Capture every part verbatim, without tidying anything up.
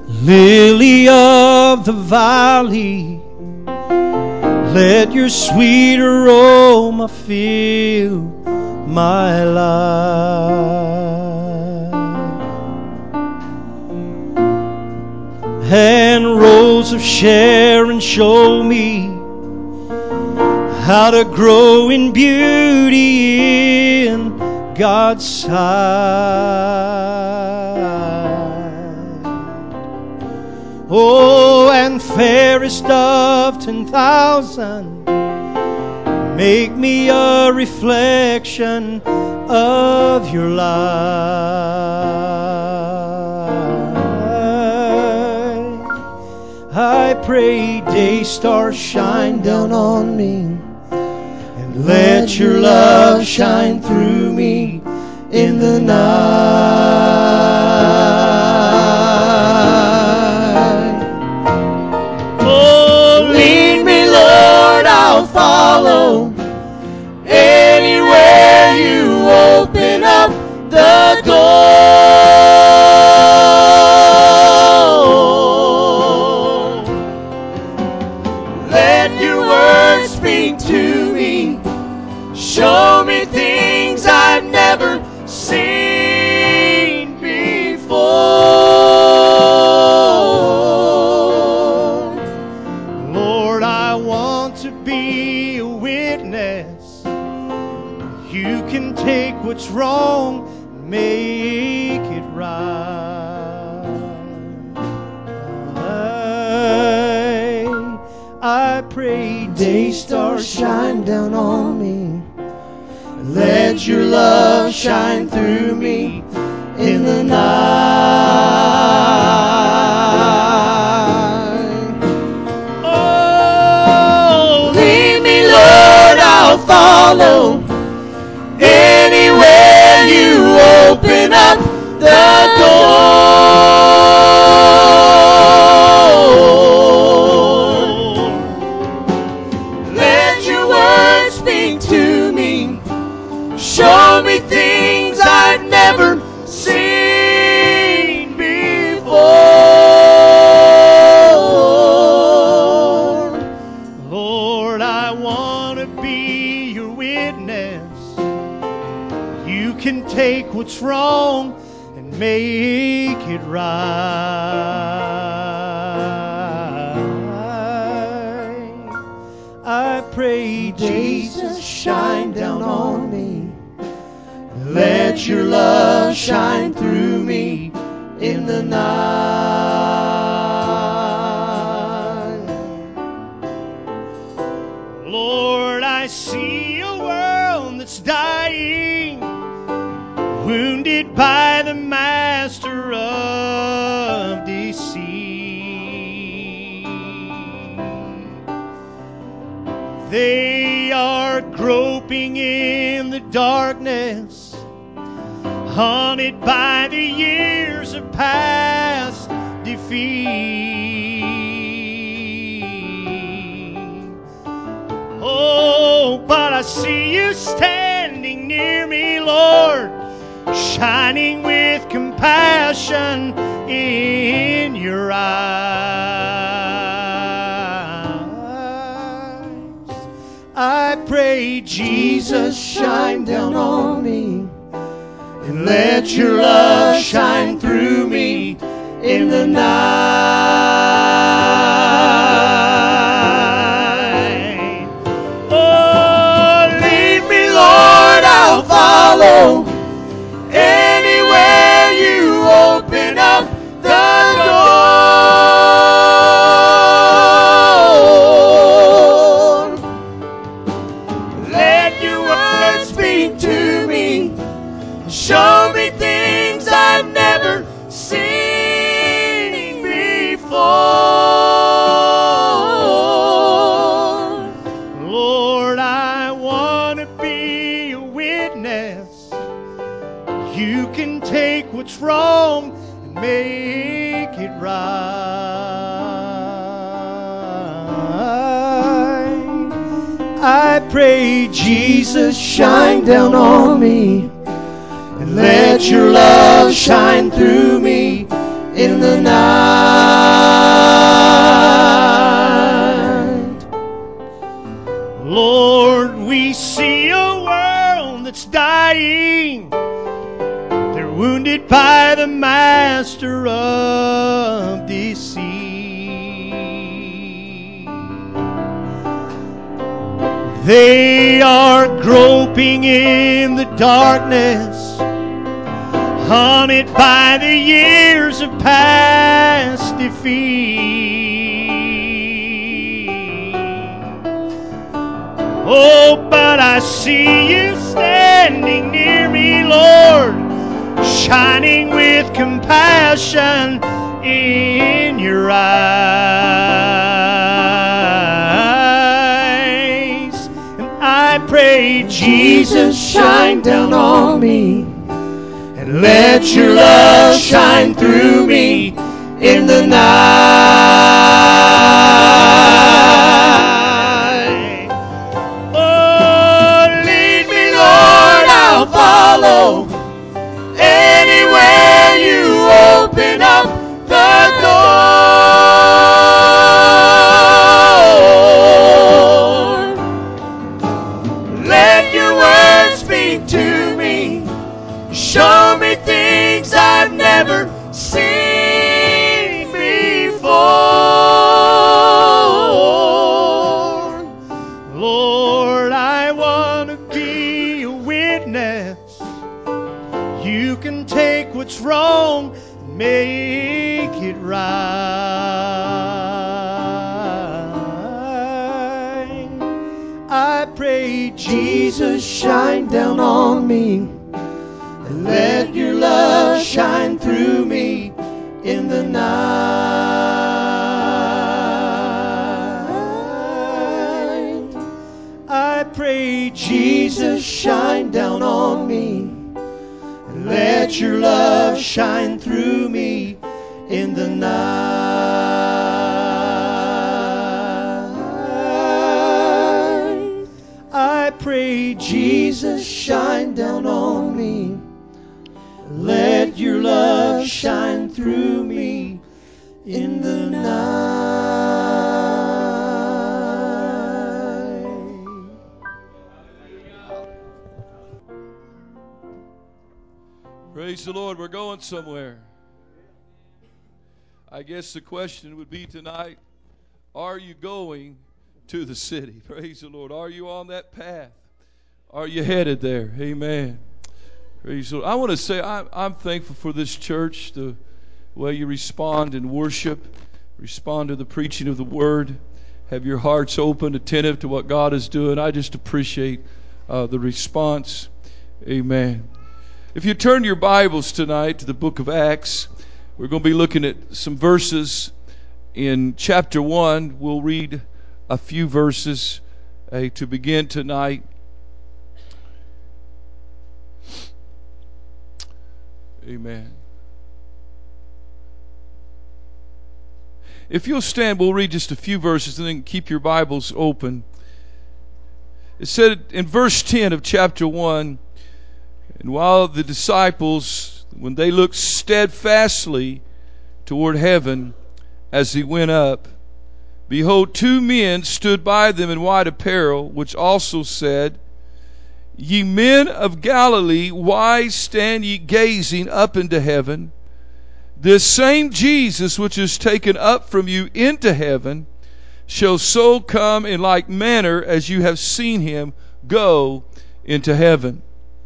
Lily of the valley, let your sweet aroma fill my life. And Rose of Sharon, show me how to grow in beauty in God's sight. Oh, and fairest of ten thousand, make me a reflection of your light. I pray, day star, shine down on me, and let your love shine through me in the night. Oh, lead me, Lord, I'll follow. Anywhere you open up the door, let your word speak to me. Show me things I've never seen before. Lord, I want to be a witness. You can take what's wrong and make it right. I, I pray, day star, shine down on me. Let your love shine through me in the night. Oh, lead me, Lord, I'll follow. Anywhere you open up the door, let your word speak to me. Show me things I've never seen before. Lord, I want to be your witness. You can take what's wrong and make it right. I pray, Jesus, shine down on me. Let your love shine through me in the night. Lord, I see a world that's dying, wounded by the master of deceit. They are groping in the darkness, haunted by the years of past defeat. Oh, but I see you standing near me, Lord, shining with compassion in your eyes. I pray, Jesus, shine down on me, and let your love shine through me in the night. Oh, lead me, Lord, I'll follow. Anywhere you open up the door, let your word speak to me. Show me things I've never seen before. Lord, I want to be a witness. You can take what's wrong and make it right. I pray, Jesus, shine down on me, and let your love shine through me in the night. They are groping in the darkness, haunted by the years of past defeat. Oh, but I see you standing near me, Lord, shining with compassion in your eyes. And I pray, Jesus, shine down on me, and let your love shine through me in the night. Oh, lead me, Lord, I'll follow. Anywhere you open up the door, let your word speak to me. Show me things I've never seen before. Lord, I want to be a witness. You can take what's wrong and make it right. I pray, Jesus, shine down on me, and let your love shine through me in the night. I pray, Jesus, shine down on me, and let your love shine through me in the night. I pray, Jesus, shine down on me, let your love shine through me in the night. Praise the Lord. We're going somewhere. I guess the question would be tonight, are you going to the city? Praise the Lord. Are you on that path? Are you headed there? Amen. Praise the Lord. I want to say I, I'm thankful for this church, the way you respond in worship, respond to the preaching of the Word, have your hearts open, attentive to what God is doing. I just appreciate uh, the response. Amen. If you turn your Bibles tonight to the book of Acts, we're going to be looking at some verses in chapter one. We'll read a few verses uh, to begin tonight. Amen. If you'll stand, we'll read just a few verses and then keep your Bibles open. It said in verse ten of chapter one, and while the disciples, when they looked steadfastly toward heaven as he went up, behold, two men stood by them in white apparel, which also said, Ye men of Galilee, why stand ye gazing up into heaven? This same Jesus which is taken up from you into heaven shall so come in like manner as you have seen him go into heaven.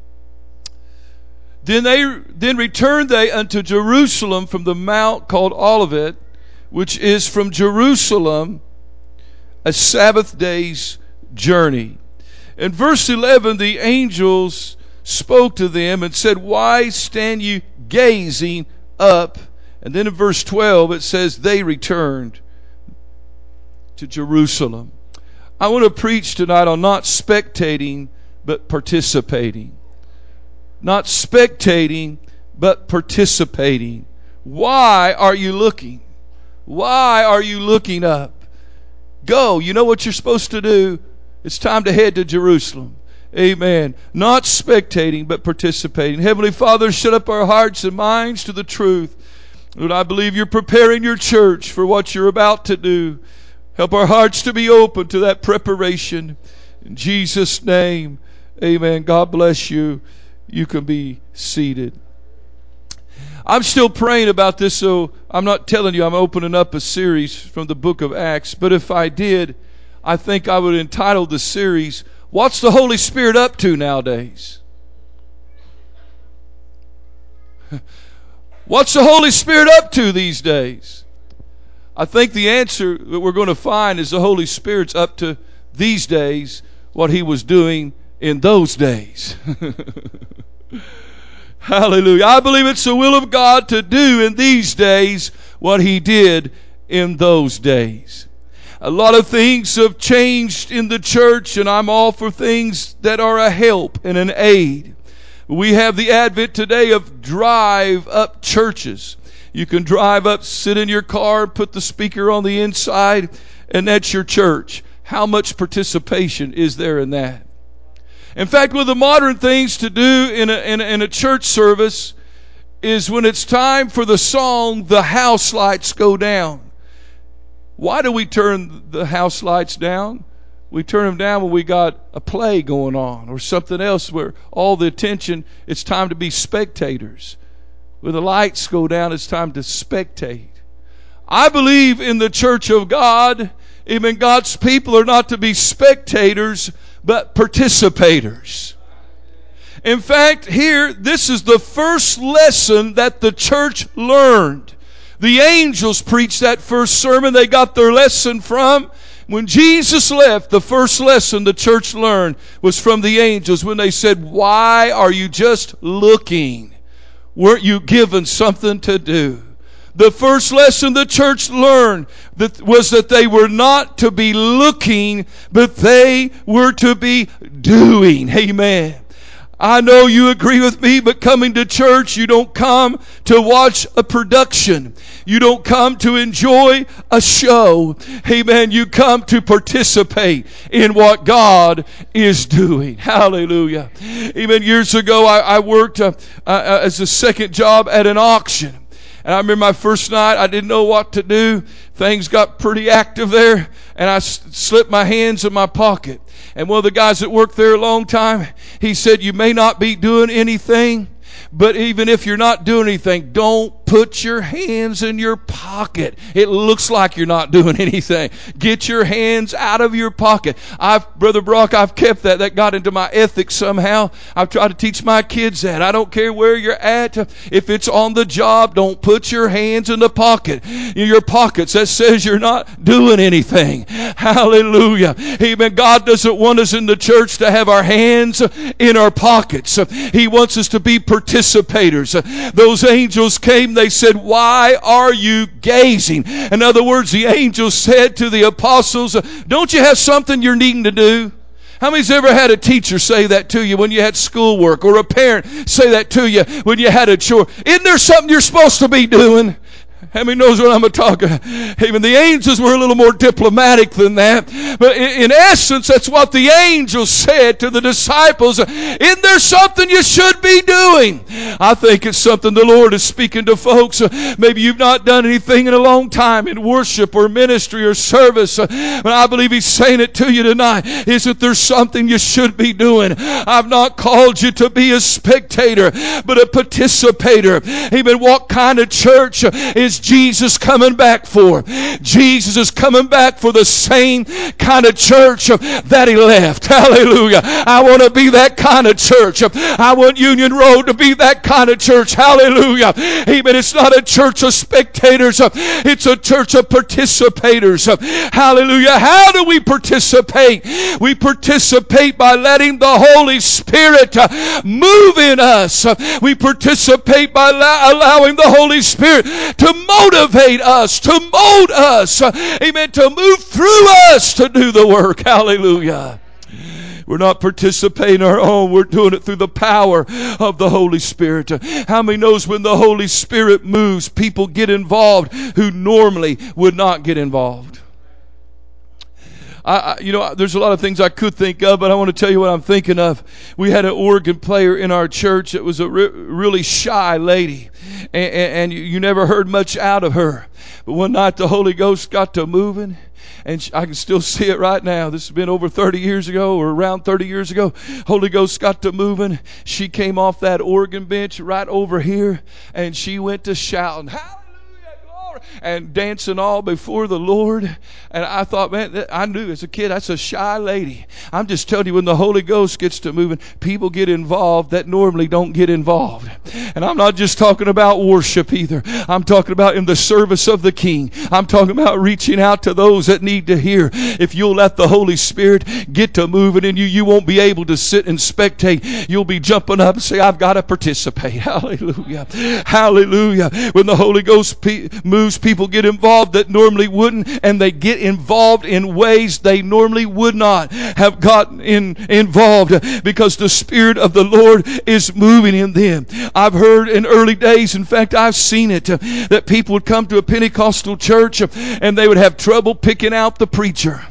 Then they then returned they unto Jerusalem from the mount called Olivet, which is from Jerusalem a Sabbath day's journey. In verse eleven, the angels spoke to them and said, Why stand you gazing up? And then in verse twelve, it says, they returned to Jerusalem. I want to preach tonight on not spectating, but participating. Not spectating, but participating. Why are you looking? Why are you looking up? Go. You know what you're supposed to do? It's time to head to Jerusalem. Amen. Not spectating, but participating. Heavenly Father, shut up our hearts and minds to the truth. Lord, I believe you're preparing your church for what you're about to do. Help our hearts to be open to that preparation. In Jesus' name, amen. God bless you. You can be seated. I'm still praying about this, so I'm not telling you I'm opening up a series from the book of Acts. But if I did, I think I would entitle the series, What's the Holy Spirit Up to Nowadays? What's the Holy Spirit up to these days? I think the answer that we're going to find is the Holy Spirit's up to these days what He was doing in those days. Hallelujah. I believe it's the will of God to do in these days what He did in those days. A lot of things have changed in the church, and I'm all for things that are a help and an aid. We have the advent today of drive-up churches. You can drive up, sit in your car, put the speaker on the inside, and that's your church. How much participation is there in that? In fact, one of the modern things to do in a, in a, in a church service is when it's time for the song, the house lights go down. Why do we turn the house lights down? We turn them down when we got a play going on or something else where all the attention, it's time to be spectators. When the lights go down, it's time to spectate. I believe in the church of God, even God's people are not to be spectators, but participators. In fact, here, this is the first lesson that the church learned. The angels preached that first sermon they got their lesson from. When Jesus left, the first lesson the church learned was from the angels when they said, why are you just looking? Weren't you given something to do? The first lesson the church learned that was that they were not to be looking, but they were to be doing. Amen. I know you agree with me, but coming to church, you don't come to watch a production. You don't come to enjoy a show. Amen. You come to participate in what God is doing. Hallelujah. Even years ago, I, I worked uh, uh, as a second job at an auction. And I remember my first night, I didn't know what to do. Things got pretty active there, and I s- slipped my hands in my pocket. And one of the guys that worked there a long time, he said, you may not be doing anything, but even if you're not doing anything, don't put your hands in your pocket. It looks like you're not doing anything. Get your hands out of your pocket. I've, Brother Brock, I've kept that. That got into my ethics somehow. I've tried to teach my kids that. I don't care where you're at. If it's on the job, don't put your hands in the pocket. In your pockets, that says you're not doing anything. Hallelujah. Amen. God doesn't want us in the church to have our hands in our pockets. He wants us to be participators. Those angels came, they said, why are you gazing? In other words, the angels said to the apostles, don't you have something you're needing to do? How many's ever had a teacher say that to you when you had schoolwork, or a parent say that to you when you had a chore? Isn't there something you're supposed to be doing? How many knows what I'm talking? Even the angels were a little more diplomatic than that. But in essence, that's what the angels said to the disciples. Isn't there something you should be doing? I think it's something the Lord is speaking to folks. Maybe you've not done anything in a long time in worship or ministry or service. But I believe He's saying it to you tonight. Isn't there something you should be doing? I've not called you to be a spectator, but a participator. Amen. What kind of church is Jesus coming back for? Jesus is coming back for the same kind of church that He left. Hallelujah. I want to be that kind of church. I want Union Road to be that kind of church. Hallelujah. Amen. It's not a church of spectators. It's a church of participators. Hallelujah. How do we participate? We participate by letting the Holy Spirit move in us. We participate by allowing the Holy Spirit to motivate us, to mold us, amen, to move through us to do the work. Hallelujah. We're not participating our own. We're doing it through the power of the Holy Spirit. How many knows when the Holy Spirit moves, people get involved who normally would not get involved? I, I, you know, there's a lot of things I could think of, but I want to tell you what I'm thinking of. We had an organ player in our church that was a re- really shy lady, and, and, and you, you never heard much out of her. But one night the Holy Ghost got to moving, and she, I can still see it right now. This has been over thirty years ago, or around thirty years ago. Holy Ghost got to moving. She came off that organ bench right over here, and she went to shouting, "Hallelujah! and dancing all before the Lord. And I thought, man, I knew as a kid, that's a shy lady. I'm just telling you, when the Holy Ghost gets to moving, people get involved that normally don't get involved. And I'm not just talking about worship either. I'm talking about in the service of the King. I'm talking about reaching out to those that need to hear. If you'll let the Holy Spirit get to moving in you, you won't be able to sit and spectate. You'll be jumping up and say, I've got to participate. Hallelujah. Hallelujah. When the Holy Ghost pe- moves, people get involved that normally wouldn't, and they get involved in ways they normally would not have gotten in, involved, because the Spirit of the Lord is moving in them. I've heard in early days, in fact, I've seen it, that people would come to a Pentecostal church and they would have trouble picking out the preacher.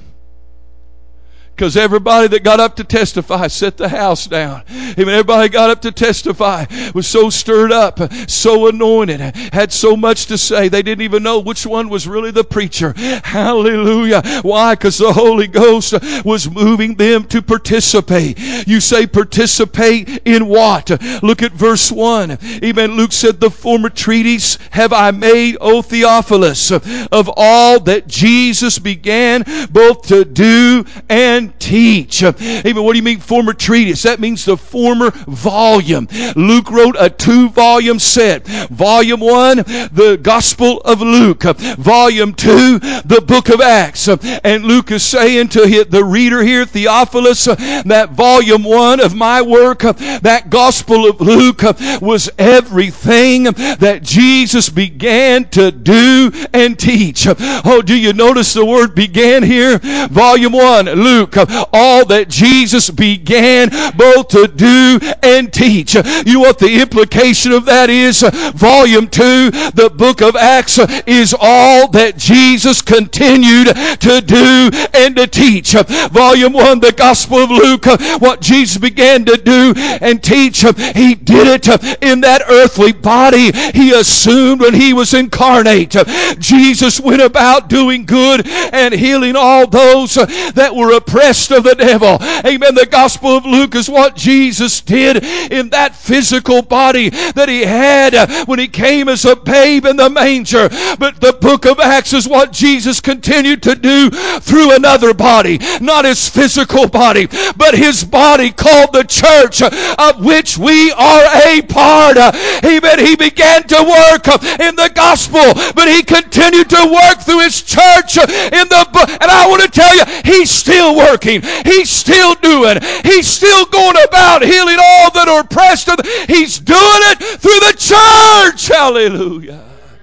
Because everybody that got up to testify set the house down. Even everybody got up to testify was so stirred up, so anointed, had so much to say, they didn't even know which one was really the preacher. Hallelujah. Why? Because the Holy Ghost was moving them to participate. You say participate in what? Look at verse one. Amen. Luke said, the former treatise have I made, O Theophilus, of all that Jesus began both to do and teach. Amen. What do you mean former treatise? That means the former volume. Luke wrote a two volume set. Volume one, the Gospel of Luke. Volume two, the book of Acts. And Luke is saying to the reader here, Theophilus, that volume one of my work, that Gospel of Luke, was everything that Jesus began to do and teach. Oh, do you notice the word began here? Volume one, Luke, all that Jesus began both to do and teach. You know what the implication of that is? Volume two, the book of Acts, is all that Jesus continued to do and to teach. Volume one, the Gospel of Luke, what Jesus began to do and teach, he did it in that earthly body he assumed when he was incarnate. Jesus went about doing good and healing all those that were oppressed of the devil. Amen. The Gospel of Luke is what Jesus did in that physical body that he had when he came as a babe in the manger. But the book of Acts is what Jesus continued to do through another body, not his physical body, but his body called the church, of which we are a part. Amen. He began to work in the gospel, but he continued to work through his church in the book. And I want to tell you, he's still working. He's still doing. He's still going about healing all that are oppressed. He's doing it through the church. Hallelujah.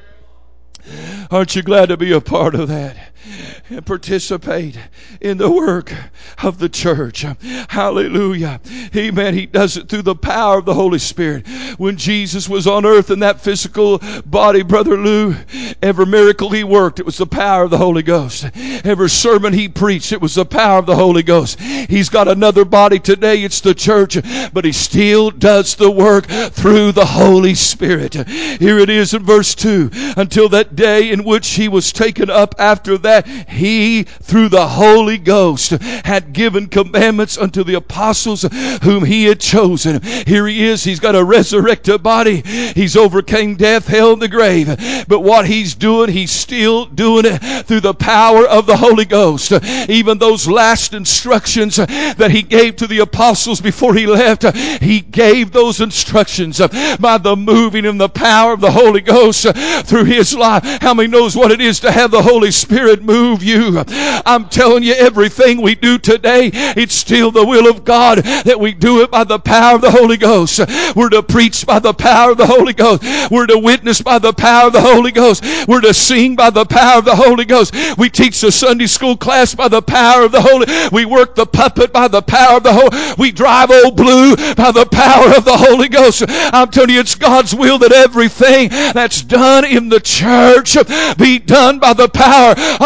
Aren't you glad to be a part of that and participate in the work of the church? Hallelujah. Amen. He does it through the power of the Holy Spirit. When Jesus was on earth in that physical body, Brother Lou, every miracle he worked, it was the power of the Holy Ghost. Every sermon he preached, it was the power of the Holy Ghost. He's got another body today, it's the church, but he still does the work through the Holy Spirit. Here it is in verse two. Until that day in which he was taken up, after that he, through the Holy Ghost, had given commandments unto the apostles whom he had chosen. Here he is. He's got a resurrected body. He's overcame death, hell, and the grave. But what he's doing, he's still doing it through the power of the Holy Ghost. Even those last instructions that he gave to the apostles before he left, he gave those instructions by the moving and the power of the Holy Ghost through his life. How many knows what it is to have the Holy Spirit move you? I'm telling you, everything we do today, it's still the will of God that we do it by the power of the Holy Ghost. We're to preach by the power of the Holy Ghost. We're to witness by the power of the Holy Ghost. We're to sing by the power of the Holy Ghost. We teach the Sunday school class by the power of the Holy. We work the puppet by the power of the Holy. We drive old blue by the power of the Holy Ghost. I'm telling you, it's God's will that everything that's done in the church be done by the power of the Holy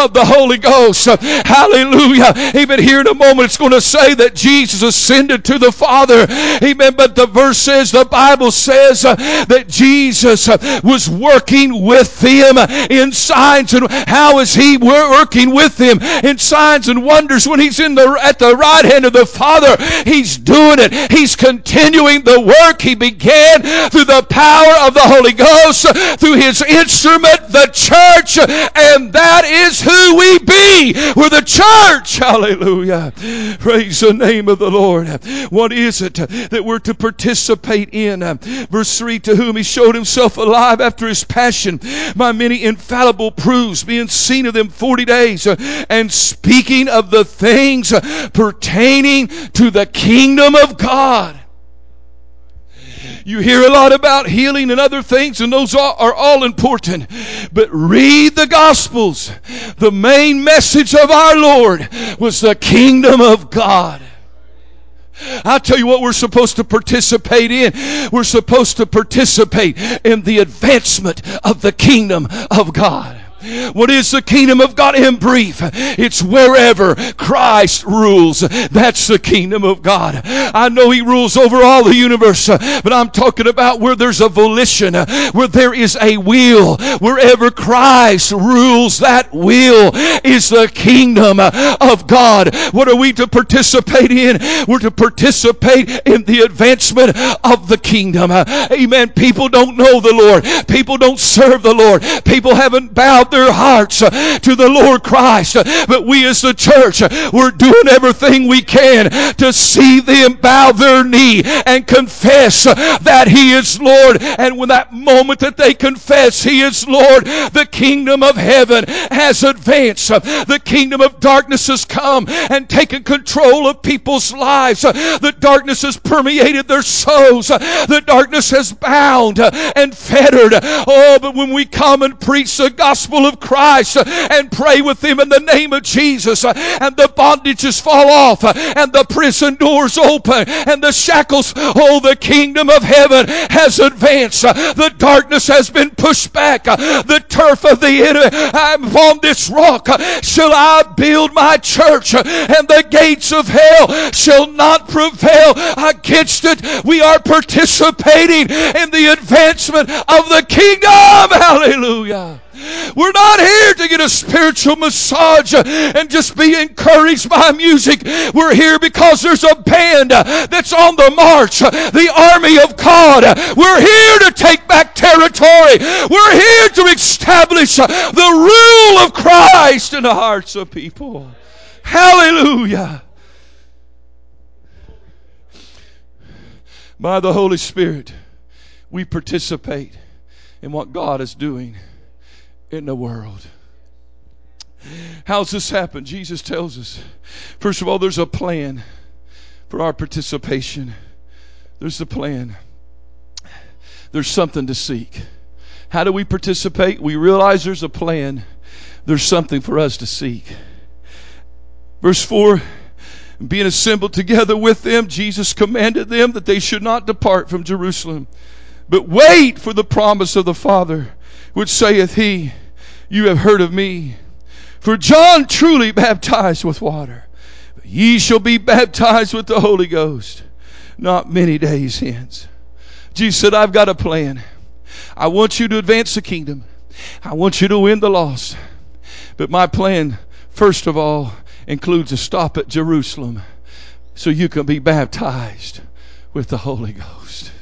Holy Ghost. Hallelujah. Amen. Here in a moment it's going to say that Jesus ascended to the Father. Amen. But the verse says, the Bible says uh, that Jesus uh, was working with them in signs. And how is he working with them in signs and wonders when he's in the at the right hand of the Father? He's doing it. He's continuing the work he began through the power of the Holy Ghost, through his instrument, the church, and that is who we be. We're the church. Hallelujah. Praise the name of the Lord. What is it that we're to participate in? Verse three, to whom he showed himself alive after his passion by many infallible proofs, being seen of them forty days, and speaking of the things pertaining to the kingdom of God. You hear a lot about healing and other things, and those are, are all important. But read the Gospels. The main message of our Lord was the kingdom of God. I'll tell you what we're supposed to participate in. We're supposed to participate in the advancement of the kingdom of God. What is the kingdom of God? In brief, it's wherever Christ rules. That's the kingdom of God. I know he rules over all the universe, but I'm talking about where there's a volition, where there is a will. Wherever Christ rules, that will is the kingdom of God. What are we to participate in? We're to participate in the advancement of the kingdom. Amen. People don't know the Lord. People don't serve the Lord. People haven't bowed their hearts to the Lord Christ. But we as the church, we're doing everything we can to see them bow their knee and confess that he is Lord. And when that moment that they confess he is Lord, the kingdom of heaven has advanced. The kingdom of darkness has come and taken control of people's lives. The darkness has permeated their souls. The darkness has bound and fettered. Oh, but when we come and preach the gospel of Christ and pray with him in the name of Jesus, and the bondages fall off and the prison doors open and the shackles, oh, the kingdom of heaven has advanced. The darkness has been pushed back. The turf of the enemy, upon this rock shall I build my church, and the gates of hell shall not prevail against it. We are participating in the advancement of the kingdom. Hallelujah. We're not here to get a spiritual massage and just be encouraged by music. We're here because there's a band that's on the march, the army of God. We're here to take back territory. We're here to establish the rule of Christ in the hearts of people. Hallelujah. By the Holy Spirit, we participate in what God is doing in the world. How's this happen? Jesus tells us. First of all, there's a plan for our participation. There's the plan. There's something to seek. How do we participate? We realize there's a plan. There's something for us to seek. Verse four, being assembled together with them, Jesus commanded them that they should not depart from Jerusalem, but wait for the promise of the Father, which saith he, you have heard of me. For John truly baptized with water, but ye shall be baptized with the Holy Ghost not many days hence. Jesus said, I've got a plan. I want you to advance the kingdom. I want you to win the lost. But my plan, first of all, includes a stop at Jerusalem so you can be baptized with the Holy Ghost.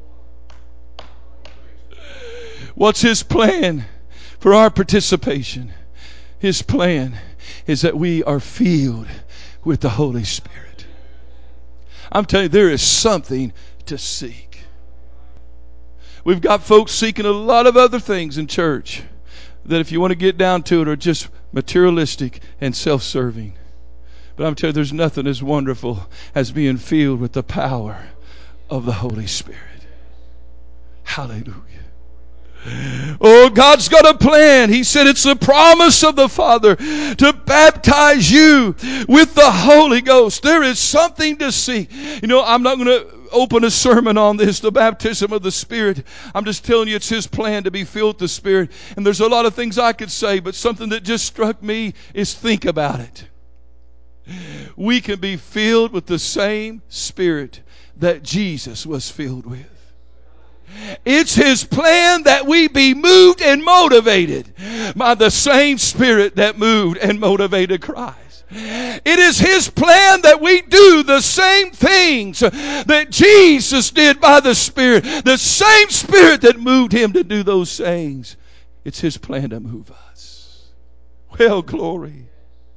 What's his plan for our participation? His plan is that we are filled with the Holy Spirit. I'm telling you, there is something to seek. We've got folks seeking a lot of other things in church that, if you want to get down to it, are just materialistic and self-serving. But I'm telling you, there's nothing as wonderful as being filled with the power of the Holy Spirit. Hallelujah. Oh, God's got a plan. He said it's the promise of the Father to baptize you with the Holy Ghost. There is something to seek. You know, I'm not going to open a sermon on this, the baptism of the Spirit. I'm just telling you, it's His plan to be filled with the Spirit. And there's a lot of things I could say, but something that just struck me is think about it. We can be filled with the same Spirit that Jesus was filled with. It's His plan that we be moved and motivated by the same Spirit that moved and motivated Christ. It is His plan that we do the same things that Jesus did by the Spirit. The same Spirit that moved Him to do those things. It's His plan to move us. Well, glory.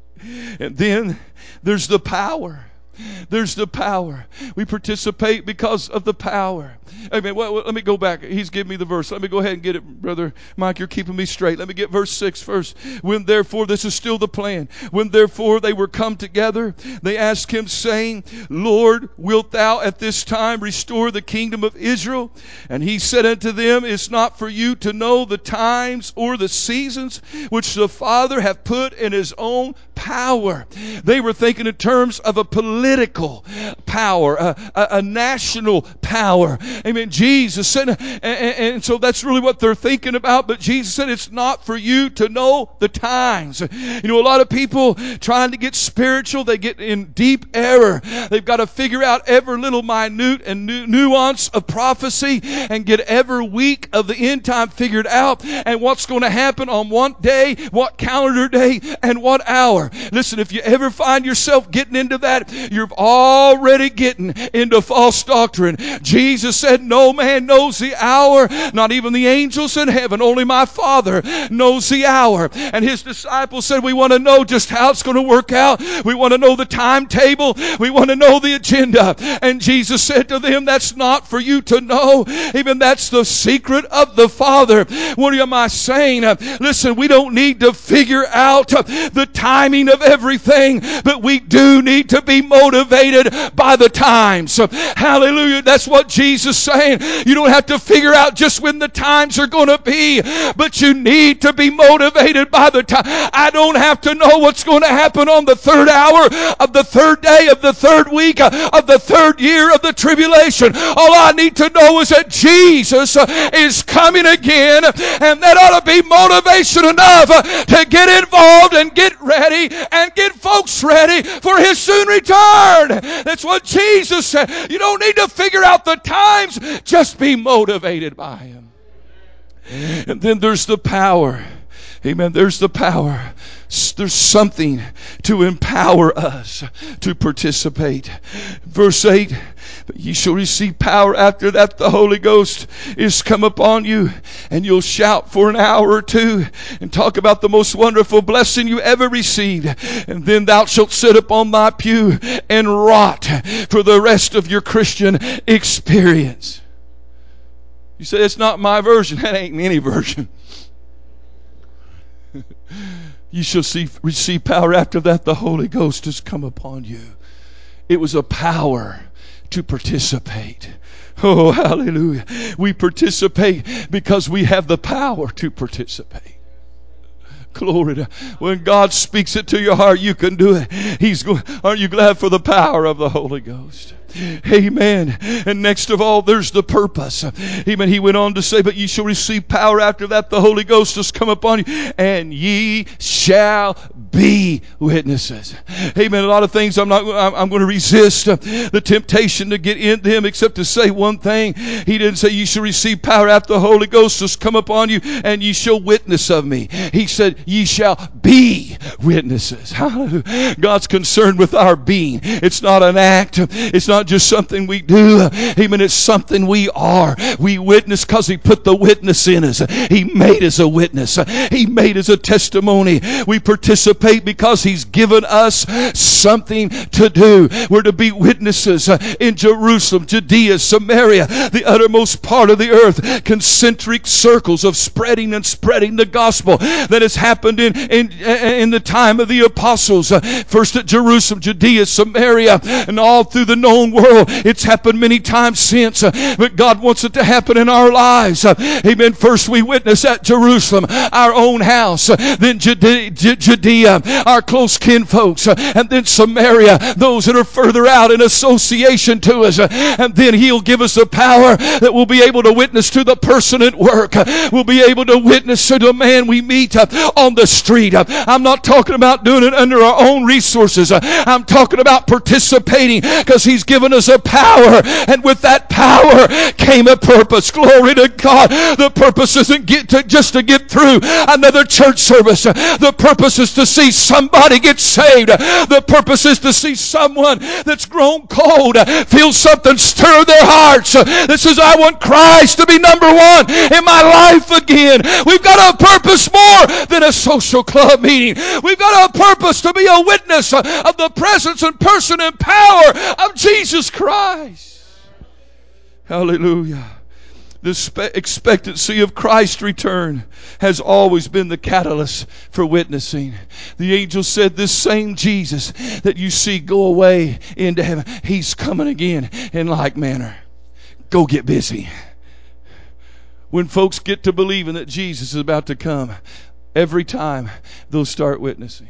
And then there's the power. There's the power. We participate because of the power. Amen. Well, let me go back. He's giving me the verse. Let me go ahead and get it, Brother Mike. You're keeping me straight. Let me get verse six first. When therefore, this is still the plan. When therefore they were come together, they asked Him, saying, Lord, wilt thou at this time restore the kingdom of Israel? And He said unto them, It's not for you to know the times or the seasons which the Father hath put in His own power. They were thinking in terms of a political power, a, a, a national power. Amen. Jesus said, and, and, and so that's really what they're thinking about. But Jesus said, it's not for you to know the times. You know, a lot of people trying to get spiritual, they get in deep error. They've got to figure out every little minute and nu- nuance of prophecy and get every week of the end time figured out, and what's going to happen on one day, what calendar day, and what hour. Listen, if you ever find yourself getting into that, you're already getting into false doctrine. Jesus said, no man knows the hour, not even the angels in heaven. Only my Father knows the hour. And His disciples said, we want to know just how it's going to work out. We want to know the timetable. We want to know the agenda. And Jesus said to them, that's not for you to know. Even that's the secret of the Father. What am I saying? Listen, we don't need to figure out the timing of everything, but we do need to be motivated by the times. Hallelujah. That's what Jesus is saying. You don't have to figure out just when the times are going to be, but you need to be motivated by the time. I don't have to know what's going to happen on the third hour of the third day of the third week of the third year of the tribulation. All I need to know is that Jesus is coming again, and that ought to be motivation enough to get involved and get ready and get folks ready for His soon return. That's what Jesus said. You don't need to figure out the times. Just be motivated by Him. And then there's the power. Amen. There's the power. There's something to empower us to participate. Verse eight, but ye shall receive power after that the Holy Ghost is come upon you, and you'll shout for an hour or two and talk about the most wonderful blessing you ever received. And then thou shalt sit upon thy pew and rot for the rest of your Christian experience. You say, it's not my version. That ain't any version. You shall see, receive power after that the Holy Ghost has come upon you. It was a power to participate. Oh, hallelujah. We participate because we have the power to participate. Glory to God. When God speaks it to your heart, you can do it. He's going. Aren't you glad for the power of the Holy Ghost? Amen. And next of all, there's the purpose. Amen. He went on to say, but ye shall receive power after that the Holy Ghost has come upon you, and ye shall be witnesses. Amen. A lot of things I'm not, I'm going to resist the temptation to get into Him except to say one thing. He didn't say ye shall receive power after the Holy Ghost has come upon you, and ye shall witness of me. He said ye shall be witnesses. Hallelujah. God's concerned with our being. It's not an act. It's not just something we do. Amen. It's something we are. We witness because He put the witness in us. He made us a witness. He made us a testimony. We participate because He's given us something to do. We're to be witnesses in Jerusalem, Judea, Samaria, the uttermost part of the earth, concentric circles of spreading and spreading the gospel that has happened in, in, in the time of the apostles. First at Jerusalem, Judea, Samaria, and all through the known known world. It's happened many times since, uh, but God wants it to happen in our lives. Uh, amen. First we witness at Jerusalem, our own house, uh, then Judea, Judea, our close kinfolks, uh, and then Samaria, those that are further out in association to us. Uh, and then He'll give us the power that we'll be able to witness to the person at work. Uh, we'll be able to witness to the man we meet uh, on the street. Uh, I'm not talking about doing it under our own resources. Uh, I'm talking about participating because He's given us a power, and with that power came a purpose. Glory to God. The purpose isn't get to, just to get through another church service. The purpose is to see somebody get saved. The purpose is to see someone that's grown cold feel something stir their hearts that says, I want Christ to be number one in my life again. We've got a purpose more than a social club meeting. We've got a purpose to be a witness of the presence and person and power of Jesus Christ. Hallelujah. The spe- expectancy of Christ's return has always been the catalyst for witnessing. The angel said, this same Jesus that you see go away into heaven, He's coming again in like manner. Go get busy. When folks get to believing that Jesus is about to come, every time they'll start witnessing.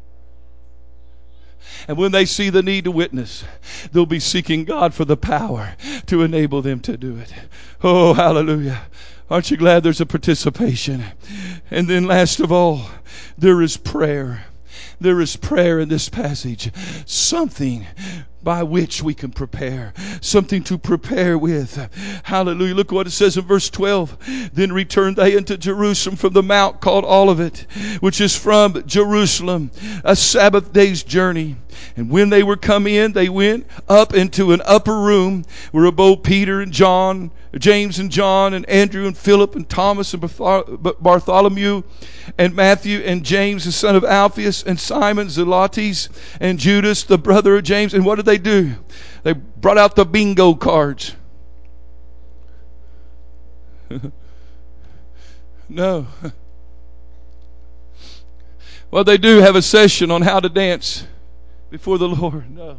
And when they see the need to witness, they'll be seeking God for the power to enable them to do it. Oh, hallelujah. Aren't you glad there's a participation? And then last of all, there is prayer. There is prayer in this passage. Something by which we can prepare. Something to prepare with. Hallelujah. Look what it says in verse twelve. Then returned they into Jerusalem from the mount called Olivet, which is from Jerusalem, a Sabbath day's journey. And when they were come in, they went up into an upper room where abode Peter and John, James and John, and Andrew and Philip and Thomas and Bartholomew and Matthew and James the son of Alphaeus and Simon Zelotes and Judas the brother of James. And what did they do? They brought out the bingo cards. No. Well, they do have a session on how to dance before the Lord. No.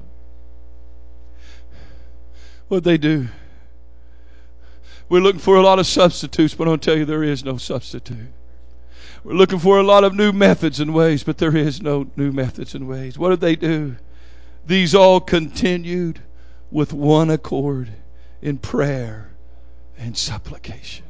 What they do? We're looking for a lot of substitutes, but I'll tell you there is no substitute. We're looking for a lot of new methods and ways, but there is no new methods and ways. What did they do? These all continued with one accord in prayer and supplication.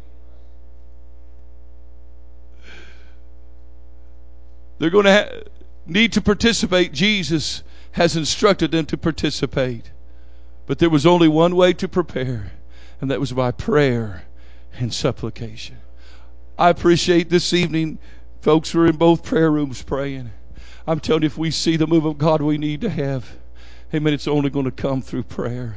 They're going to ha- need to participate. Jesus has instructed them to participate. But there was only one way to prepare, and that was by prayer and supplication. I appreciate this evening, folks who are in both prayer rooms praying. I'm telling you, if we see the move of God we need to have, amen, it's only going to come through prayer.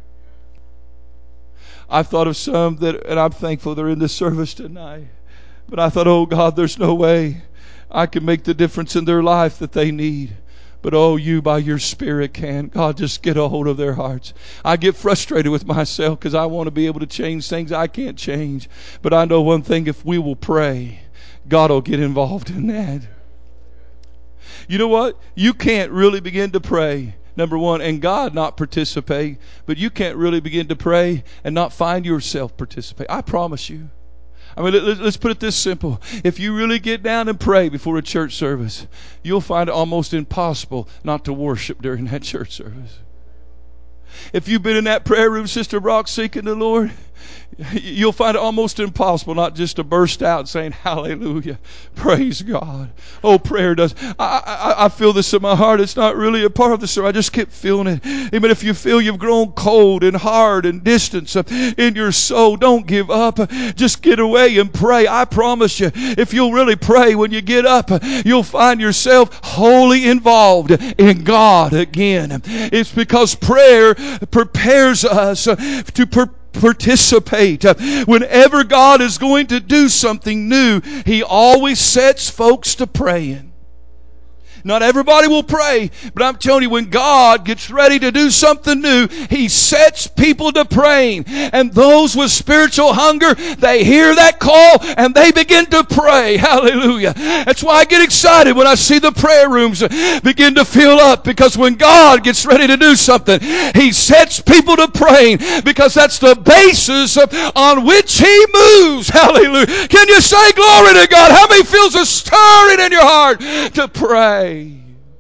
I've thought of some that, and I'm thankful they're in this service tonight, but I thought, oh God, there's no way I can make the difference in their life that they need. But oh, you by your Spirit can. God, just get a hold of their hearts. I get frustrated with myself because I want to be able to change things I can't change. But I know one thing, if we will pray, God will get involved in that. You know what? You can't really begin to pray, number one, and God not participate. But you can't really begin to pray and not find yourself participate. I promise you. I mean, let's put it this simple. If you really get down and pray before a church service, you'll find it almost impossible not to worship during that church service. If you've been in that prayer room, Sister Brock, seeking the Lord, you'll find it almost impossible not just to burst out saying, hallelujah, praise God. Oh, prayer does. I, I, I feel this in my heart. It's not really a part of the sermon. I just keep feeling it. Even if you feel you've grown cold and hard and distant in your soul, don't give up. Just get away and pray. I promise you, if you'll really pray when you get up, you'll find yourself wholly involved in God again. It's because prayer prepares us to prepare participate. Whenever God is going to do something new, He always sets folks to praying. Not everybody will pray, but I'm telling you, when God gets ready to do something new, He sets people to praying. And those with spiritual hunger, they hear that call and they begin to pray. Hallelujah. That's why I get excited when I see the prayer rooms begin to fill up, because when God gets ready to do something, He sets people to praying, because that's the basis on which He moves. Hallelujah. Can you say glory to God? How many feels a stirring in your heart to pray?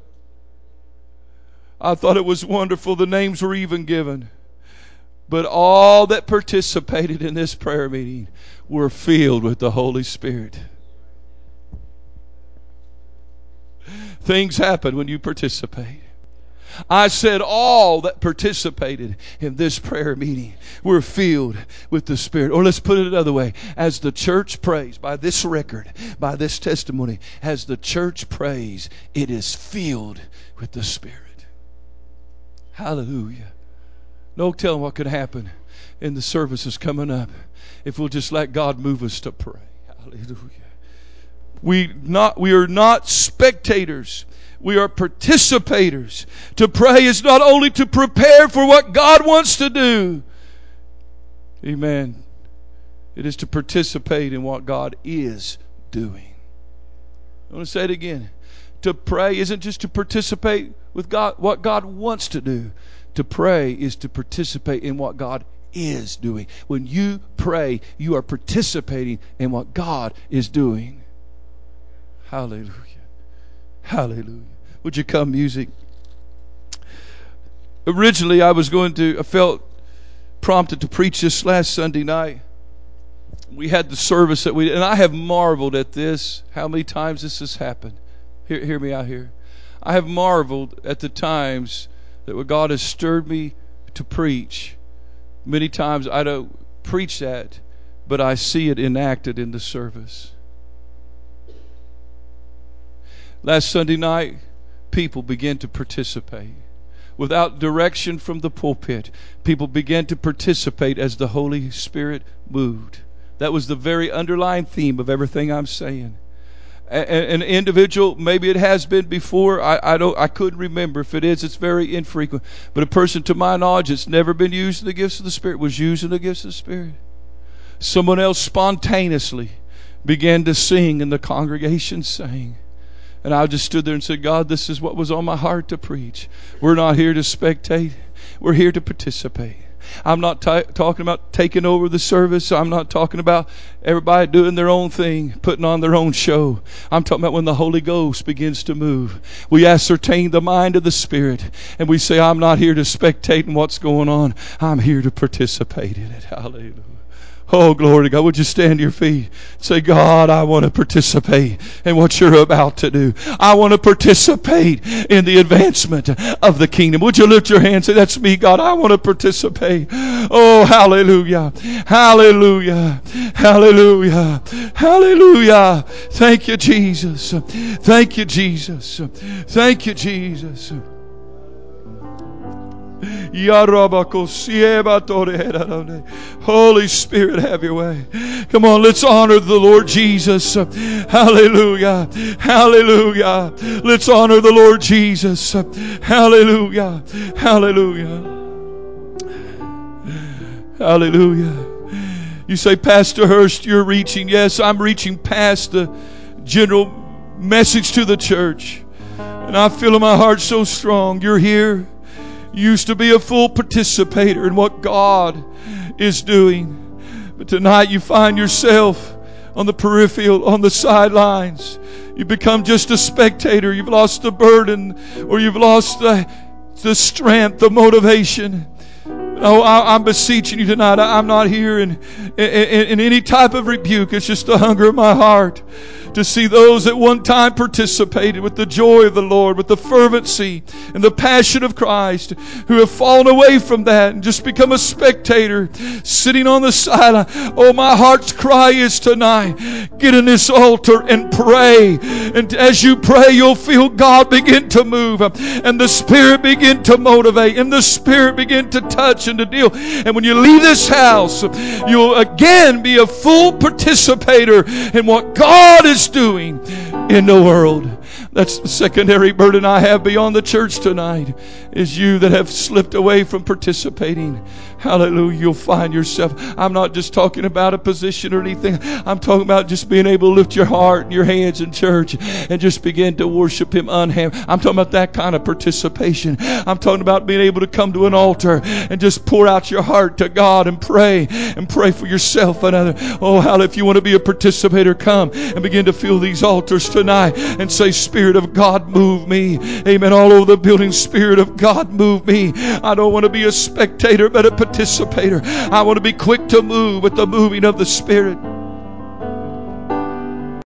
I thought it was wonderful. The names were even given. But all that participated in this prayer meeting were filled with the Holy Spirit. Things happen when you participate. I said all that participated in this prayer meeting were filled with the Spirit. Or let's put it another way. As the church prays, by this record, by this testimony, as the church prays, it is filled with the Spirit. Hallelujah. No telling what could happen in the services coming up if we'll just let God move us to pray. Hallelujah. We not we are not spectators. We are participators. To pray is not only to prepare for what God wants to do. Amen. It is to participate in what God is doing. I want to say it again. To pray isn't just to participate with God, what God wants to do. To pray is to participate in what God is doing. When you pray, you are participating in what God is doing. Hallelujah. Hallelujah. Would you come, music? Originally, I was going to, I felt prompted to preach this last Sunday night. We had the service that we, and I have marveled at this, how many times this has happened. Hear, hear me out here. I have marveled at the times that when God has stirred me to preach. Many times I don't preach that, but I see it enacted in the service. Last Sunday night, people began to participate. Without direction from the pulpit, people began to participate as the Holy Spirit moved. That was the very underlying theme of everything I'm saying. An individual, maybe it has been before, I, I don't I couldn't remember. If it is, it's very infrequent. But a person, to my knowledge, it's never been used in the gifts of the Spirit, was using the gifts of the Spirit. Someone else spontaneously began to sing, and the congregation sang. And I just stood there and said, God, this is what was on my heart to preach. We're not here to spectate. We're here to participate. I'm not t- talking about taking over the service. I'm not talking about everybody doing their own thing, putting on their own show. I'm talking about when the Holy Ghost begins to move. We ascertain the mind of the Spirit, and we say, I'm not here to spectate in what's going on. I'm here to participate in it. Hallelujah. Oh, glory to God. Would you stand to your feet? Say, God, I want to participate in what you're about to do. I want to participate in the advancement of the kingdom. Would you lift your hand and say, that's me, God. I want to participate. Oh, hallelujah. Hallelujah. Hallelujah. Hallelujah. Thank you, Jesus. Thank you, Jesus. Thank you, Jesus. Holy Spirit, have your way. Come on, let's honor the Lord Jesus. Hallelujah. Hallelujah. Let's honor the Lord Jesus. Hallelujah. Hallelujah. Hallelujah. You say, Pastor Hurst, you're reaching. Yes, I'm reaching past the general message to the church. And I feel in my heart so strong. You're here. You used to be a full participator in what God is doing. But tonight you find yourself on the peripheral, on the sidelines. You become just a spectator. You've lost the burden, or you've lost the, the strength, the motivation. Oh, I, I'm beseeching you tonight. I, I'm not here in, in, in any type of rebuke. It's just the hunger of my heart to see those that one time participated with the joy of the Lord, with the fervency and the passion of Christ, who have fallen away from that and just become a spectator sitting on the sideline. Oh, my heart's cry is tonight, get in this altar and pray. And as you pray, you'll feel God begin to move, and the Spirit begin to motivate, and the Spirit begin to touch and to deal. And when you leave this house, you'll again be a full participator in what God is doing in the world. That's the secondary burden I have beyond the church tonight, is you that have slipped away from participating. Hallelujah. You'll find yourself. I'm not just talking about a position or anything. I'm talking about just being able to lift your heart and your hands in church and just begin to worship Him unhampered. I'm talking about that kind of participation. I'm talking about being able to come to an altar and just pour out your heart to God and pray and pray for yourself and other. Oh, hallelujah. If you want to be a participator, come and begin to fill these altars tonight and say, Spirit of God, move me. Amen. All over the building, Spirit of God, move me. I don't want to be a spectator, but a participator. I want to be quick to move with the moving of the Spirit.